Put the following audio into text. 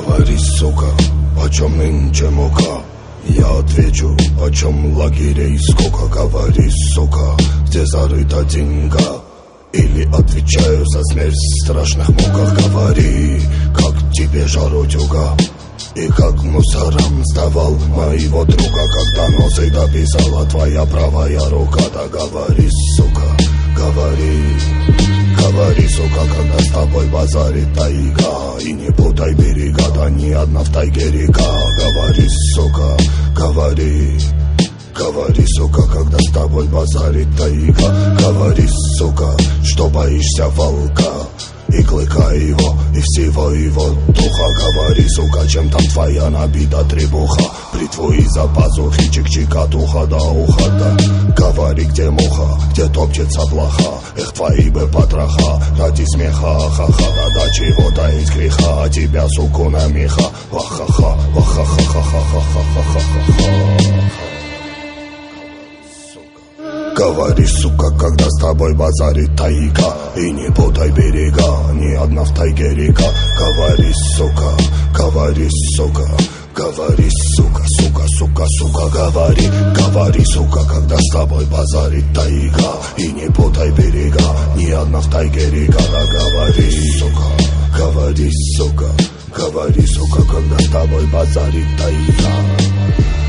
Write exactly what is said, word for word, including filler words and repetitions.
Говори, сука, почем нынче мука? Я отвечу, почем лагерей сколько. Говори, сука, где зарыта деньга? Или отвечаю за смерть в страшных муках. Говори, как тебе жарутюга, и как мусорам сдавал моего друга, когда носы дописала твоя правая рука. Да говори, сука, говори, говори, сука, когда с тобой базарит тайга. И не путай берега, да ни одна в тайге река. Говори, сука, говори, говори, сука, когда с тобой базарит тайга. Говори, сука, что боишься волка и клыка его, и всего его духа. Говори, сука, чем там твоя набита требуха. Бритву из-за пазухи, чик-чика, туха до уха, да. Говори, где муха, где топчется блоха. Эх, твои бы потроха, ради смеха, ха-ха. Да-да, чего таить греха, а тебя, суку, на меха. Ва-ха-ха, ва-ха-ха-ха-ха-ха-ха-ха-ха. Говори, сука, когда с тобой базарит тайга, и не путай берега, ни одна в тайге река. Говори, сука, говори, сука, говори, сука, сука, сука, сука, говори. Говори, сука, когда с тобой базарит тайга, и не путай берега, ни одна в тайге река. Да говори, сука, говори, сука, говори, сука, когда с тобой базарит тайга.